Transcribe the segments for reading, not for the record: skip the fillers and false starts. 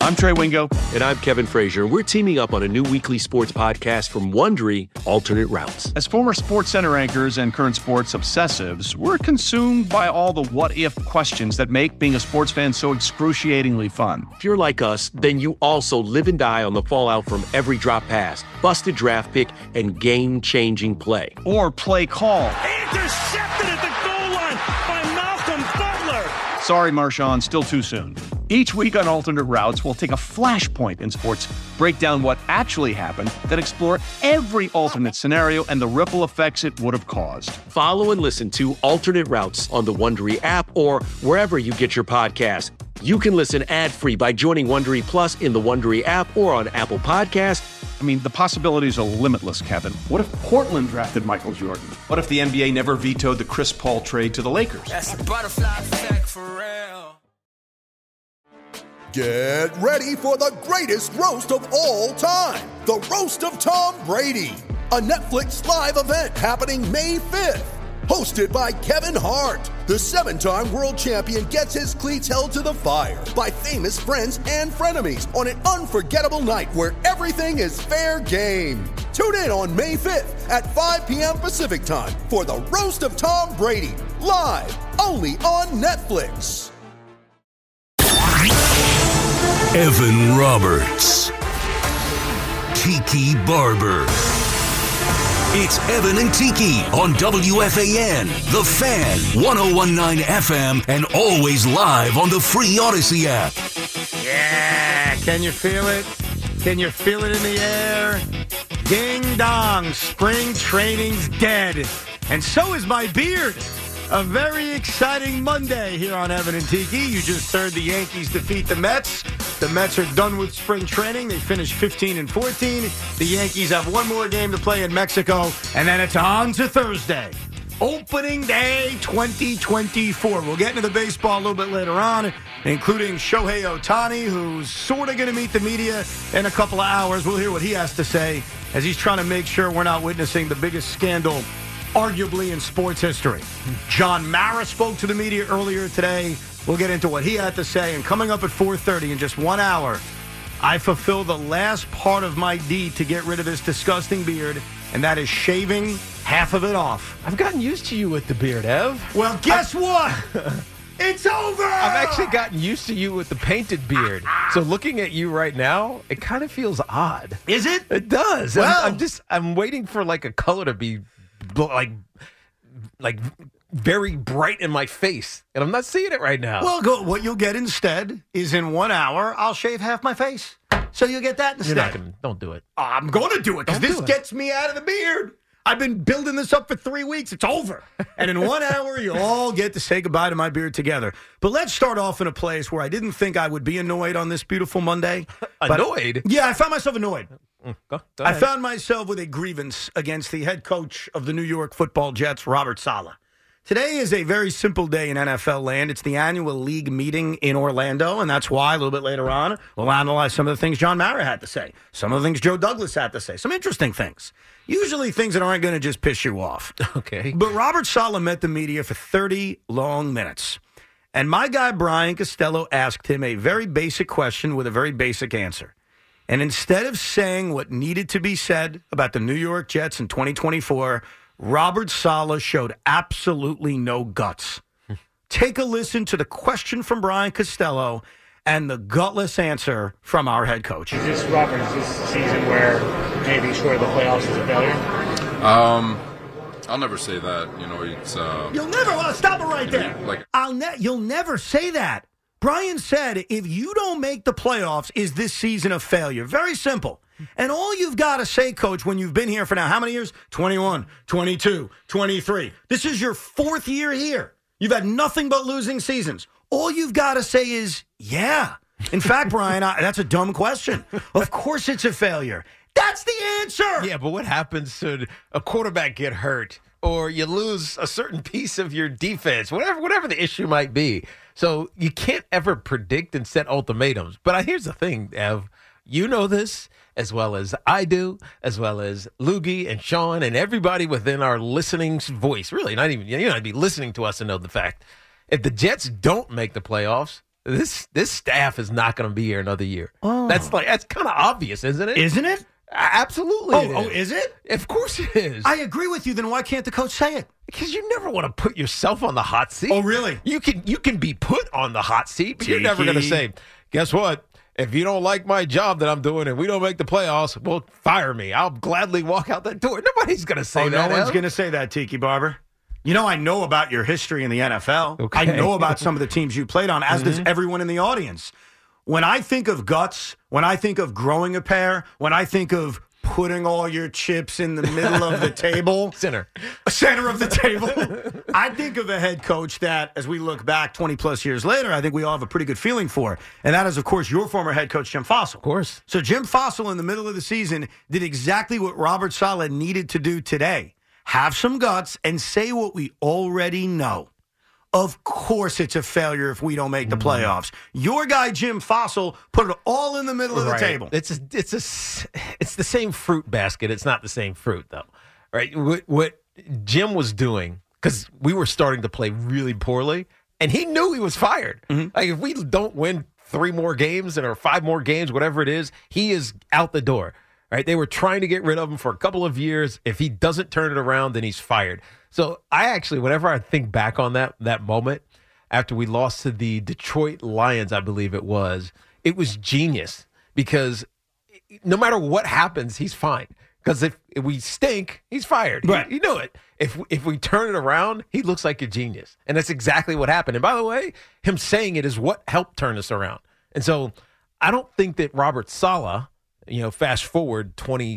I'm Trey Wingo. And I'm Kevin Frazier. We're teaming up on a new weekly sports podcast from Wondery, Alternate Routes. As former SportsCenter anchors and current sports obsessives, we're consumed by all the what-if questions that make being a sports fan so excruciatingly fun. If you're like us, then you also live and die on the fallout from every drop pass, busted draft pick, and game-changing play. Or play call. Intercepted at the goal line by Malcolm Butler. Sorry, Marshawn, still too soon. Each week on Alternate Routes, we'll take a flashpoint in sports, break down what actually happened, then explore every alternate scenario and the ripple effects it would have caused. Follow and listen to Alternate Routes on the Wondery app or wherever you get your podcasts. You can listen ad-free by joining Wondery Plus in the Wondery app or on Apple Podcasts. I mean, the possibilities are limitless, Kevin. What if Portland drafted Michael Jordan? What if the NBA never vetoed the Chris Paul trade to the Lakers? That's a butterfly effect for real. Get ready for the greatest roast of all time, the Roast of Tom Brady, a Netflix live event happening May 5th. Hosted by Kevin Hart, the 7-time world champion gets his cleats held to the fire by famous friends and frenemies on an unforgettable night where everything is fair game. Tune in on May 5th at 5 p.m. Pacific time for the Roast of Tom Brady, live only on Netflix. Evan Roberts, Tiki Barber. It's Evan and Tiki on WFAN, The Fan, 101.9 FM, and always live on the free Odyssey app. Yeah, can you feel it? Can you feel it in the air? Ding dong, spring training's dead. And so is my beard. A very exciting Monday here on Evan and Tiki. You just heard the Yankees defeat the Mets. The Mets are done with spring training. They finished 15-14. The Yankees have one more game to play in Mexico, and then it's on to Thursday. Opening day 2024. We'll get into the baseball a little bit later on, including Shohei Ohtani, who's sort of going to meet the media in a couple of hours. We'll hear what he has to say as he's trying to make sure we're not witnessing the biggest scandal arguably in sports history. John Mara spoke to the media earlier today. We'll get into what he had to say. And coming up at 4:30 in just 1 hour, I fulfill the last part of my deed to get rid of this disgusting beard, and that is shaving half of it off. I've gotten used to you with the beard, Ev. Well, guess what? It's over! I've actually gotten used to you with the painted beard. So looking at you right now, it kind of feels odd. Is it? It does. Well, I'm waiting for like a color to be like very bright in my face, and I'm not seeing it right now. Well, what you'll get instead is in 1 hour, I'll shave half my face. So you'll get that instead. You're not gonna, don't do it. I'm going to do it because this gets me out of the beard. I've been building this up for 3 weeks. It's over. And in 1 hour, you'll all get to say goodbye to my beard together. But let's start off in a place where I didn't think I would be annoyed on this beautiful Monday. Annoyed? Yeah, I found myself annoyed. Go I ahead. found myself with a grievance against the head coach of the New York Football Jets, Robert Saleh. Today is a very simple day in NFL land. It's the annual league meeting in Orlando, and that's why a little bit later on, we'll analyze some of the things John Mara had to say, some of the things Joe Douglas had to say, some interesting things. Usually things that aren't going to just piss you off. Okay. But Robert Saleh met the media for 30 long minutes. And my guy Brian Costello asked him a very basic question with a very basic answer. And instead of saying what needed to be said about the New York Jets in 2024, Robert Saleh showed absolutely no guts. Take a listen to the question from Brian Costello and the gutless answer from our head coach. Is this, Robert, is this a season where maybe short of the playoffs is a failure? I'll never say that. You know, it's... You'll never... stop it right there. Like, You'll never say that. Brian said, if you don't make the playoffs, is this season a failure? Very simple. And all you've got to say, Coach, when you've been here for now, how many years? 21, 22, 23. This is your fourth year here. You've had nothing but losing seasons. All you've got to say is, yeah. In fact, Brian, that's a dumb question. Of course it's a failure. That's the answer. Yeah, but what happens should a quarterback get hurt or you lose a certain piece of your defense, whatever the issue might be. So you can't ever predict and set ultimatums. But here's the thing, Ev. You know this as well as I do, as well as Loogie and Sean and everybody within our listening voice. Really, not even, you know, be listening to us and know the fact. If the Jets don't make the playoffs, this staff is not going to be here another year. Oh. That's kind of obvious, isn't it? Isn't it? Absolutely. Is it? Of course it is. I agree with you. Then why can't the coach say it? Because you never want to put yourself on the hot seat. Oh, really? You can be put on the hot seat, but you're never going to Cheeky. say, guess what? If you don't like my job that I'm doing and we don't make the playoffs, well, fire me. I'll gladly walk out that door. Nobody's going to say that. No one's going to say that, Tiki Barber. You know, I know about your history in the NFL. Okay. I know about some of the teams you played on, as does everyone in the audience. When I think of guts, when I think of growing a pair, when I think of putting all your chips in the middle of the table. Center of the table. I think of a head coach that, as we look back 20-plus years later, I think we all have a pretty good feeling for. And that is, of course, your former head coach, Jim Fossil. Of course. So Jim Fossil, in the middle of the season, did exactly what Robert Saleh needed to do today. Have some guts and say what we already know. Of course it's a failure if we don't make the playoffs. Your guy, Jim Fossil, put it all in the middle of the table. It's the same fruit basket. It's not the same fruit, though. Right? What Jim was doing, because we were starting to play really poorly, and he knew he was fired. Like, if we don't win 3 more games or 5 more games, whatever it is, he is out the door. Right? They were trying to get rid of him for a couple of years. If he doesn't turn it around, then he's fired. So I actually, whenever I think back on that moment, after we lost to the Detroit Lions, I believe it was genius, because no matter what happens, he's fine. Because if we stink, he's fired. Right. You know it. If we turn it around, he looks like a genius. And that's exactly what happened. And by the way, him saying it is what helped turn us around. And so I don't think that Robert Saleh, fast forward 20,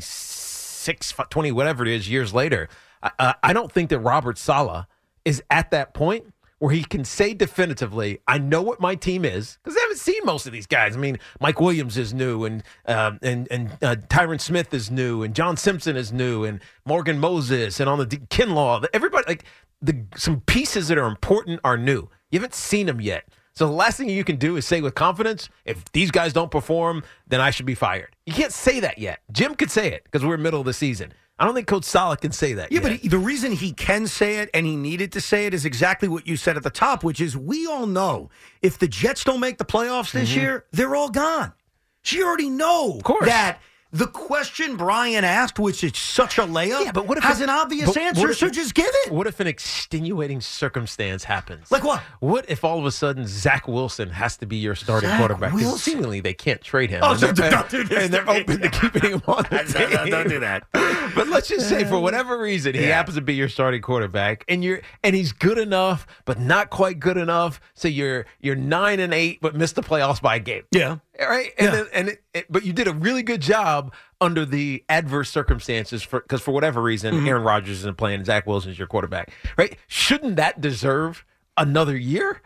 whatever it is, years later, I don't think that Robert Saleh is at that point where he can say definitively, I know what my team is, because I haven't seen most of these guys. I mean, Mike Williams is new, and Tyron Smith is new, and John Simpson is new, and Morgan Moses, and on the Kinlaw, everybody, some pieces that are important are new. You haven't seen them yet. So the last thing you can do is say with confidence, if these guys don't perform, then I should be fired. You can't say that yet. Jim could say it because we're middle of the season. I don't think Coach Saleh can say that yet. But the reason he can say it and he needed to say it is exactly what you said at the top, which is we all know if the Jets don't make the playoffs this year, they're all gone. So you already know that the question Brian asked, which is such a layup, but what if has an obvious answer, so just give it. What if an extenuating circumstance happens? Like what? What if all of a sudden Zach Wilson has to be your starting quarterback? Because seemingly they can't trade him. Oh, don't do this. And they're open to keeping him on the team. Don't do that. But let's just say, for whatever reason, he happens to be your starting quarterback, and he's good enough, but not quite good enough. So you're 9-8, but missed the playoffs by a game. Yeah. All right. But you did a really good job under the adverse circumstances, because for whatever reason, Aaron Rodgers isn't playing, and Zach Wilson is your quarterback. Right? Shouldn't that deserve another year?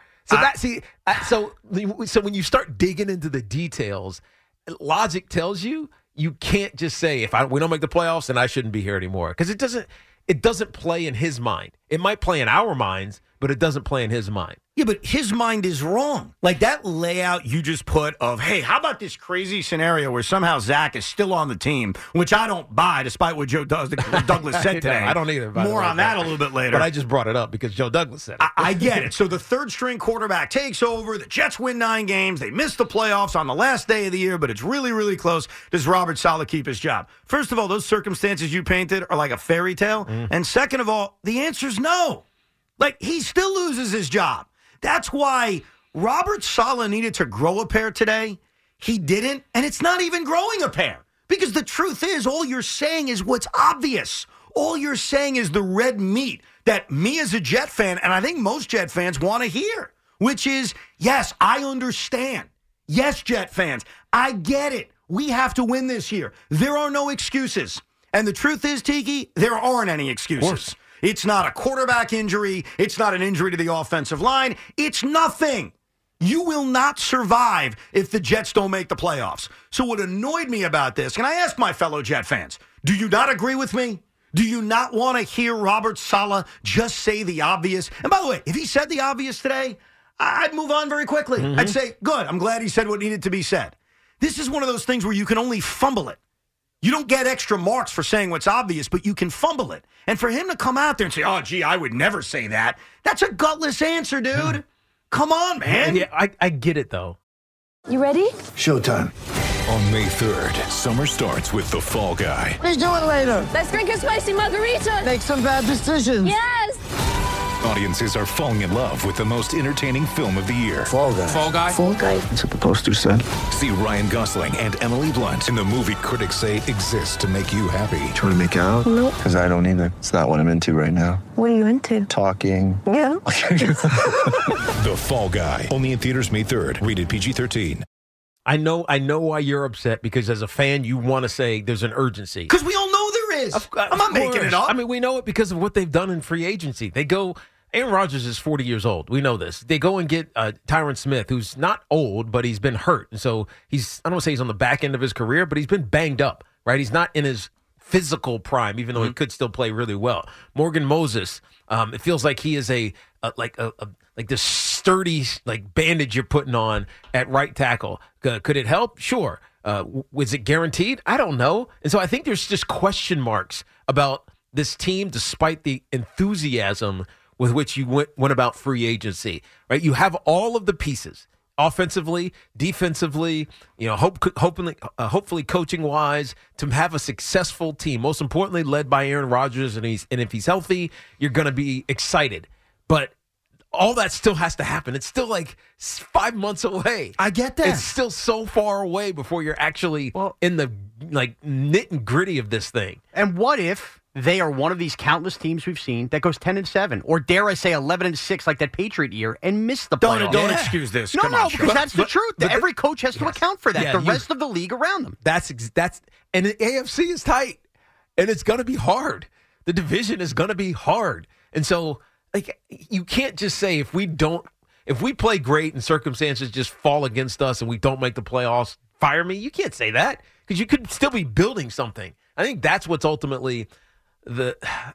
So so when you start digging into the details, logic tells you can't just say, if we don't make the playoffs, then I shouldn't be here anymore, because it doesn't play in his mind. It might play in our minds, but it doesn't play in his mind. Yeah, but his mind is wrong. Like that layout you just put of, hey, how about this crazy scenario where somehow Zach is still on the team, which I don't buy, despite what Joe Douglas said today. I don't either. More on that a little bit later. But I just brought it up because Joe Douglas said it. I get it. So the third-string quarterback takes over. The Jets win 9 games. They miss the playoffs on the last day of the year, but it's really, really close. Does Robert Saleh keep his job? First of all, those circumstances you painted are like a fairy tale. And second of all, the answer's no. Like, he still loses his job. That's why Robert Saleh needed to grow a pair today. He didn't, and it's not even growing a pair. Because the truth is, all you're saying is what's obvious. All you're saying is the red meat that me as a Jet fan, and I think most Jet fans want to hear, which is, yes, I understand. Yes, Jet fans, I get it. We have to win this year. There are no excuses. And the truth is, Tiki, there aren't any excuses. It's not a quarterback injury. It's not an injury to the offensive line. It's nothing. You will not survive if the Jets don't make the playoffs. So what annoyed me about this, and I asked my fellow Jet fans, do you not agree with me? Do you not want to hear Robert Saleh just say the obvious? And by the way, if he said the obvious today, I'd move on very quickly. I'd say, good, I'm glad he said what needed to be said. This is one of those things where you can only fumble it. You don't get extra marks for saying what's obvious, but you can fumble it. And for him to come out there and say, oh, gee, I would never say that, that's a gutless answer, dude. Come on, man. Yeah, I get it, though. You ready? Showtime. On May 3rd, summer starts with The Fall Guy. Let's do it later. Let's drink a spicy margarita. Make some bad decisions. Yes. Audiences are falling in love with the most entertaining film of the year. Fall Guy. Fall Guy? Fall Guy. That's what the poster said. See Ryan Gosling and Emily Blunt in the movie critics say exists to make you happy. Trying to make it out? Nope. Because I don't either. It's not what I'm into right now. What are you into? Talking. Yeah. The Fall Guy. Only in theaters May 3rd. Rated PG-13. I know why you're upset, because as a fan, you want to say there's an urgency. Because we all know there is. I'm not making it up. I mean, we know it because of what they've done in free agency. They go, Aaron Rodgers is 40 years old. We know this. They go and get Tyron Smith, who's not old, but he's been hurt. And so I don't want to say he's on the back end of his career, but he's been banged up, right? He's not in his physical prime, even though he could still play really well. Morgan Moses, it feels like he is like this sturdy bandage you're putting on at right tackle. Could it help? Sure. Was it guaranteed? I don't know. And so I think there's just question marks about this team, despite the enthusiasm with which you went about free agency. Right? You have all of the pieces. Offensively, defensively, hopefully coaching wise, to have a successful team. Most importantly, led by Aaron Rodgers, and if he's healthy, you're going to be excited. But all that still has to happen. It's still like 5 months away. I get that. It's still so far away before you're actually in the nit and gritty of this thing. And what if they are one of these countless teams we've seen that goes 10-7, or dare I say 11-6, like that Patriot year, and miss the playoffs? Don't excuse this. No, because that's the truth. Every coach has to account for that. Yeah, the rest of the league around them. That's and the AFC is tight, and it's going to be hard. The division is going to be hard, and so you can't just say if we play great and circumstances just fall against us and we don't make the playoffs, fire me. You can't say that, because you could still be building something. I think that's what's ultimately the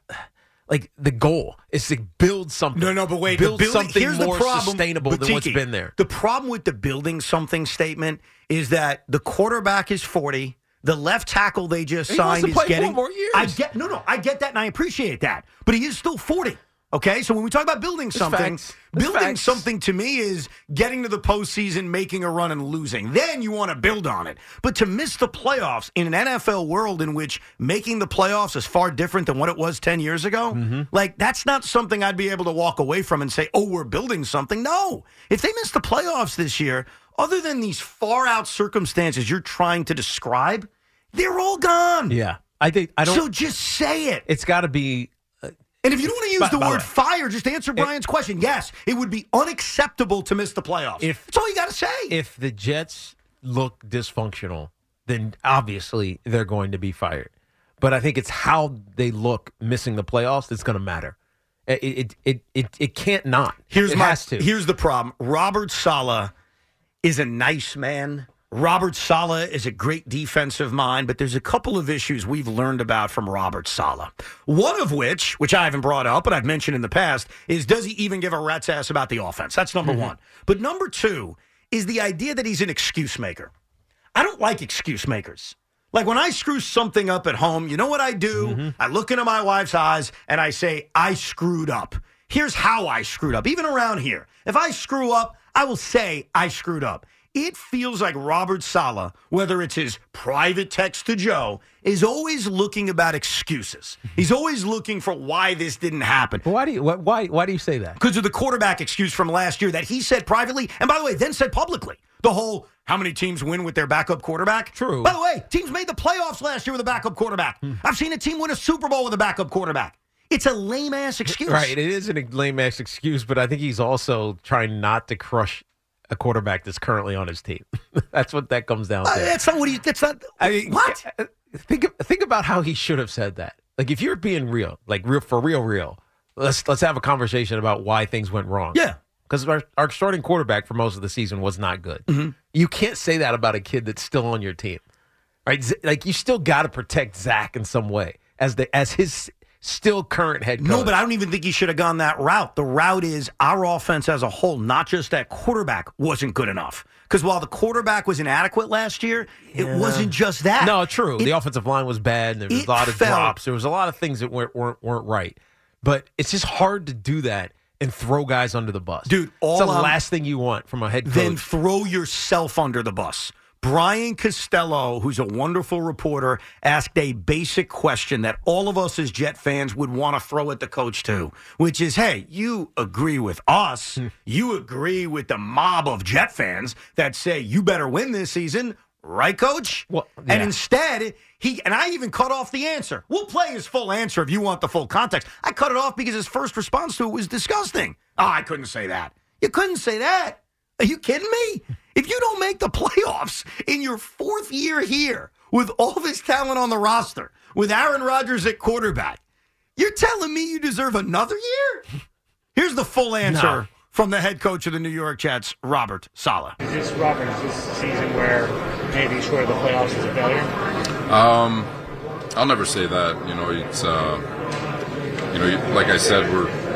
goal is to build something. No, but wait. Build something here's more the problem, sustainable than what's been there. The problem with the building something statement is that the quarterback is 40. The left tackle they just signed is getting 4 more years. I get that, and I appreciate that. But he is still 40. Okay, so when we talk about building something, something to me is getting to the postseason, making a run, and losing. Then you want to build on it. But to miss the playoffs in an NFL world in which making the playoffs is far different than what it was 10 years ago, that's not something I'd be able to walk away from and say, oh, we're building something. No. If they miss the playoffs this year, other than these far-out circumstances you're trying to describe, they're all gone. Yeah. So just say it. It's got to be... And if you don't want to use the word fire, just answer Brian's question. Yes, it would be unacceptable to miss the playoffs. That's all you got to say. If the Jets look dysfunctional, then obviously they're going to be fired. But I think it's how they look missing the playoffs that's going to matter. It can't not. It has to. Here's the problem. Robert Saleh is a nice man. Robert Saleh is a great defensive mind, but there's a couple of issues we've learned about from Robert Saleh. One of which I haven't brought up, but I've mentioned in the past, is does he even give a rat's ass about the offense? That's number one. But number two is the idea that he's an excuse maker. I don't like excuse makers. Like when I screw something up at home, you know what I do? I look into my wife's eyes and I say, I screwed up. Here's how I screwed up. Even around here, if I screw up, I will say I screwed up. It feels like Robert Saleh, whether it's his private text to Joe, is always looking about excuses. He's always looking for why this didn't happen. Why do you say that? Because of the quarterback excuse from last year that he said privately, and by the way, then said publicly. The whole, how many teams win with their backup quarterback? True. By the way, teams made the playoffs last year with a backup quarterback. I've seen a team win a Super Bowl with a backup quarterback. It's a lame-ass excuse. Right, it is a lame-ass excuse, but I think he's also trying not to crush a quarterback that's currently on his team. That's what that comes down to. That's not what he. That's not. I mean, what? Think about how he should have said that. Like if you're being real, like real. Let's have a conversation about why things went wrong. Yeah, because our starting quarterback for most of the season was not good. You can't say that about a kid that's still on your team, right? Like you still got to protect Zach in some way as his still current head coach. No, but I don't even think he should have gone that route. The route is our offense as a whole, not just that quarterback wasn't good enough. Because while the quarterback was inadequate last year, it wasn't just that. No, true. The offensive line was bad, and there was a lot of drops. There was a lot of things that weren't right. But it's just hard to do that and throw guys under the bus. Dude, it's the last thing you want from a head coach. Then throw yourself under the bus. Brian Costello, who's a wonderful reporter, asked a basic question that all of us as Jet fans would want to throw at the coach too, which is, hey, you agree with us. You agree with the mob of Jet fans that say you better win this season, right, Coach? Well, yeah. And instead, I even cut off the answer. We'll play his full answer if you want the full context. I cut it off because his first response to it was disgusting. Oh, I couldn't say that. You couldn't say that. Are you kidding me? If you don't make the playoffs in your fourth year here with all this talent on the roster, with Aaron Rodgers at quarterback, you're telling me you deserve another year? Here's the full answer from the head coach of the New York Jets, Robert Saleh. Is this season where maybe short of the playoffs is a failure? I'll never say that. It's like I said,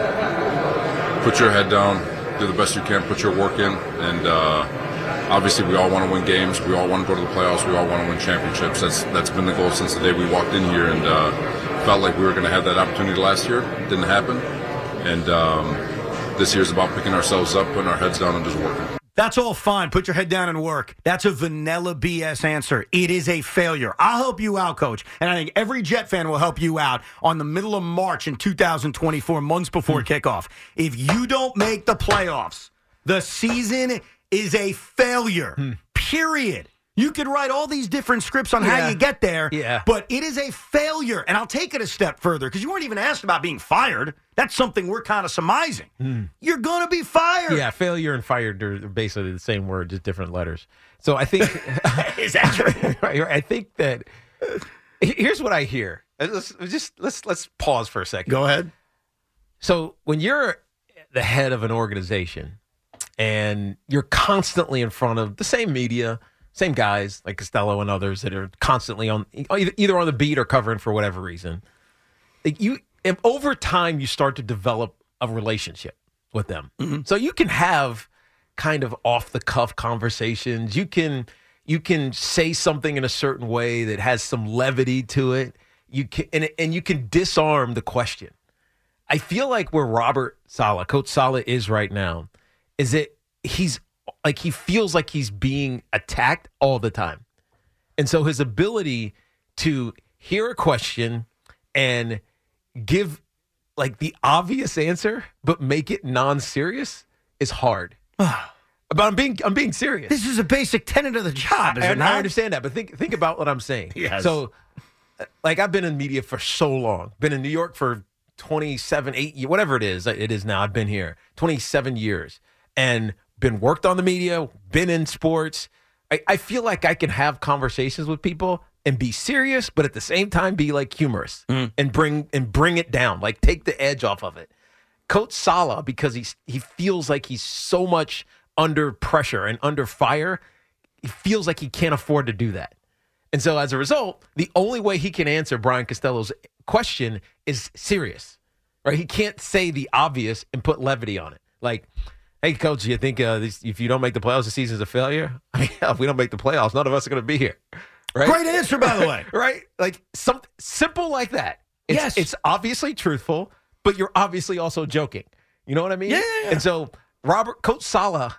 put your head down, do the best you can, put your work in, and obviously we all want to win games. We all want to go to the playoffs. We all want to win championships. That's been the goal since the day we walked in here, and felt like we were going to have that opportunity last year. It didn't happen, and this year's about picking ourselves up, putting our heads down, and just working. That's all fine. Put your head down and work. That's a vanilla BS answer. It is a failure. I'll help you out, Coach. And I think every Jet fan will help you out on the middle of March in 2024, months before kickoff. If you don't make the playoffs, the season is a failure, period. You could write all these different scripts on how you get there, but it is a failure. And I'll take it a step further because you weren't even asked about being fired. That's something we're kind of surmising. You're going to be fired. Yeah, failure and fired are basically the same word, just different letters. So I think is that true? I think that here's what I hear. Let's pause for a second. Go ahead. So when you're the head of an organization and you're constantly in front of the same media, same guys like Costello and others that are constantly on either on the beat or covering for whatever reason, if over time you start to develop a relationship with them. So you can have kind of off the cuff conversations. You can say something in a certain way that has some levity to it. You can and you can disarm the question. I feel like where Robert Saleh, Coach Saleh, is right now is that he feels like he's being attacked all the time. And so his ability to hear a question and give like the obvious answer but make it non-serious is hard. But I'm being serious. This is a basic tenet of the job, is it not? I understand that, but think about what I'm saying. Yes. So like I've been in media for so long. Been in New York for 27, 8 years, whatever it is now. I've been here 27 years and been worked on the media, been in sports. I feel like I can have conversations with people and be serious, but at the same time be like humorous and bring it down, like take the edge off of it. Coach Saleh, because he feels like he's so much under pressure and under fire, he feels like he can't afford to do that. And so as a result, the only way he can answer Brian Costello's question is serious, right? He can't say the obvious and put levity on it. Like, hey, Coach, do you think if you don't make the playoffs, the season's a failure? I mean, hell, if we don't make the playoffs, none of us are going to be here. Right? Great answer, by the way. Right? Like, something simple like that. It's obviously truthful, but you're obviously also joking. You know what I mean? Yeah. And so, Coach Saleh,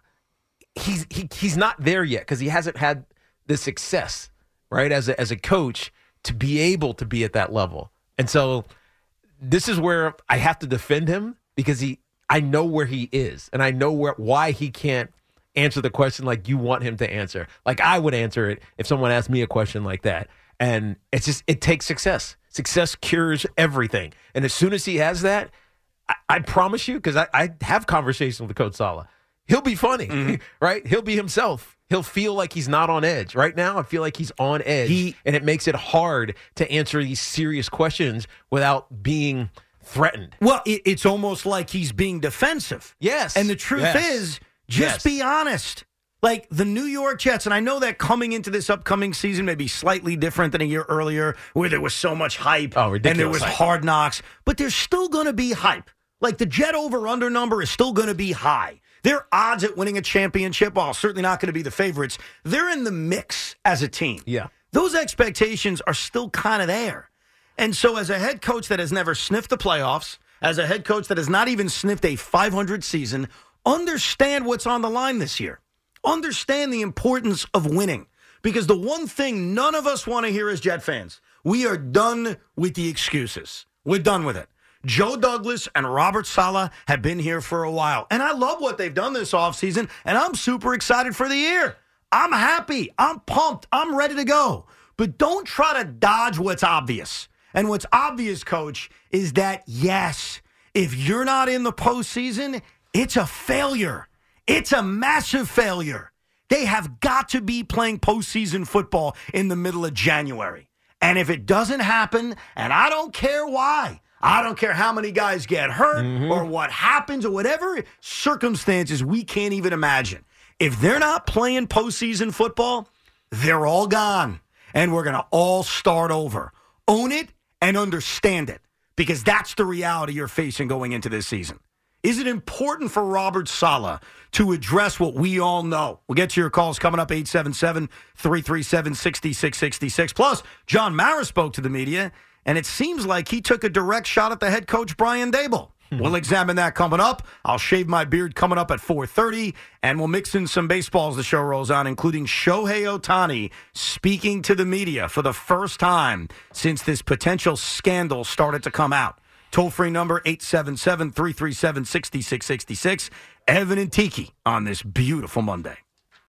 he's not there yet because he hasn't had the success, right, as a coach to be able to be at that level. And so, this is where I have to defend him because I know where he is, and I know why he can't answer the question like you want him to answer. Like I would answer it if someone asked me a question like that. And it takes success. Success cures everything. And as soon as he has that, I promise you, because I have conversations with Coach Saleh, he'll be funny, right? He'll be himself. He'll feel like he's not on edge. Right now, I feel like he's on edge, and it makes it hard to answer these serious questions without being threatened. Well, it's almost like he's being defensive. Yes. And the truth is, just be honest. Like the New York Jets, and I know that coming into this upcoming season may be slightly different than a year earlier where there was so much hype and there was hard knocks, but there's still going to be hype. Like the Jet over-under number is still going to be high. Their odds at winning a championship, while certainly not going to be the favorites, they're in the mix as a team. Yeah. Those expectations are still kind of there. And so as a head coach that has never sniffed the playoffs, as a head coach that has not even sniffed a 500 season, understand what's on the line this year. Understand the importance of winning. Because the one thing none of us want to hear as Jet fans, we are done with the excuses. We're done with it. Joe Douglas and Robert Saleh have been here for a while. And I love what they've done this offseason, and I'm super excited for the year. I'm happy. I'm pumped. I'm ready to go. But don't try to dodge what's obvious. And what's obvious, Coach, is that, yes, if you're not in the postseason, it's a failure. It's a massive failure. They have got to be playing postseason football in the middle of January. And if it doesn't happen, and I don't care why, I don't care how many guys get hurt or what happens or whatever circumstances we can't even imagine. If they're not playing postseason football, they're all gone. And we're going to all start over. Own it and understand it, because that's the reality you're facing going into this season. Is it important for Robert Saleh to address what we all know? We'll get to your calls coming up, 877-337-6666. Plus, John Mara spoke to the media, and it seems like he took a direct shot at the head coach, Brian Daboll. We'll examine that coming up. I'll shave my beard coming up at 4:30, and we'll mix in some baseball as the show rolls on, including Shohei Ohtani speaking to the media for the first time since this potential scandal started to come out. Toll-free number, 877-337-6666. Evan and Tiki on this beautiful Monday.